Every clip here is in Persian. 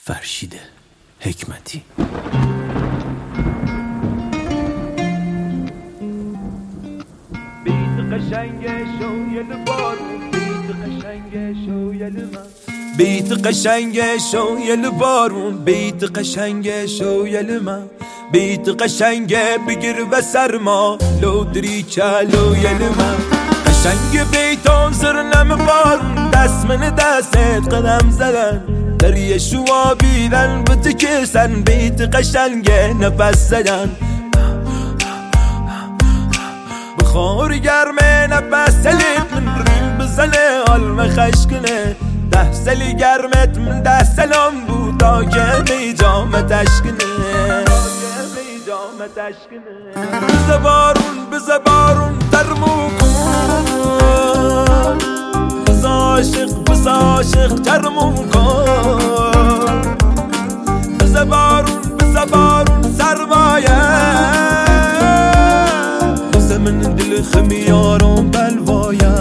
فرشید حکمتی. بیت قشنگ شویل بارون، بیت قشنگ شویل من، بیت قشنگ شویل بارون، بیت قشنگ شویل من، بیت قشنگ بگیر و سرما لو دری چالویل من. قشنگ بیتان زر نم بارون، دست من دستت قدم زدن، دریه شوا بیدن بتکسن، بیت قشنگ نفس زدن. بخور گرمه نفس سلیت من ریل بزنه علم خشکنه، 10 سالی گرمت من 10 سالم بود تا که میجامت اشکنه. بزا بارون ترمو کن، بزا عاشق ترمو کن، بزا بارون سرمایه، بزا من دل خمیارم بلوایم.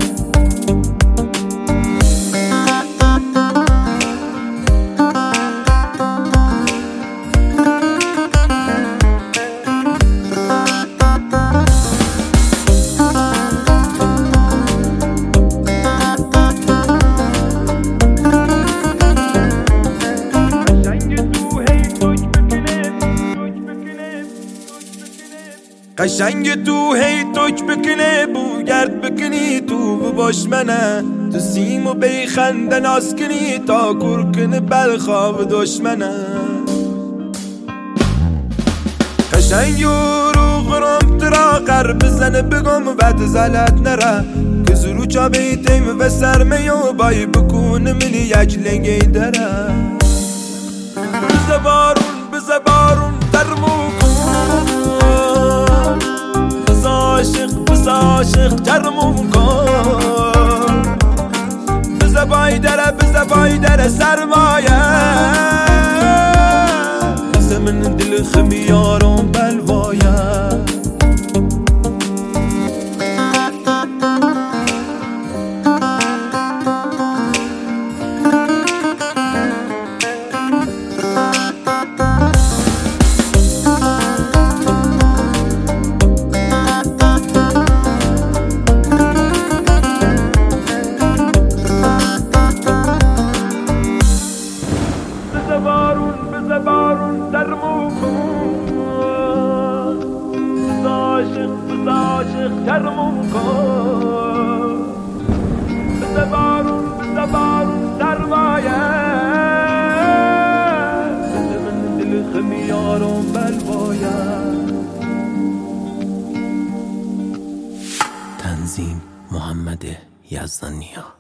قشنگ تو هی توک بکنه، بو گرد بکنی تو بباش منه، تو سیمو بیخنده ناز کنی تا کرکن بلخواب دشمنه. قشنگ رو غرام ترا قر بزنه بگم ود زلت نره، که زرو چا بیتیم و سرمیو بای بکونه منی یک لنگی داره. بزا بارون ترمو عاشق ترمو کن، بزا بایدره سرمایه، بزا من دل خمیارم بلوایم. بارون ترمو کن، بزا عاشق ترمو کن، بزا بارون سرمایه، بزا من دل خمیارم بلوایم. تنظیم محمد یزدانیا.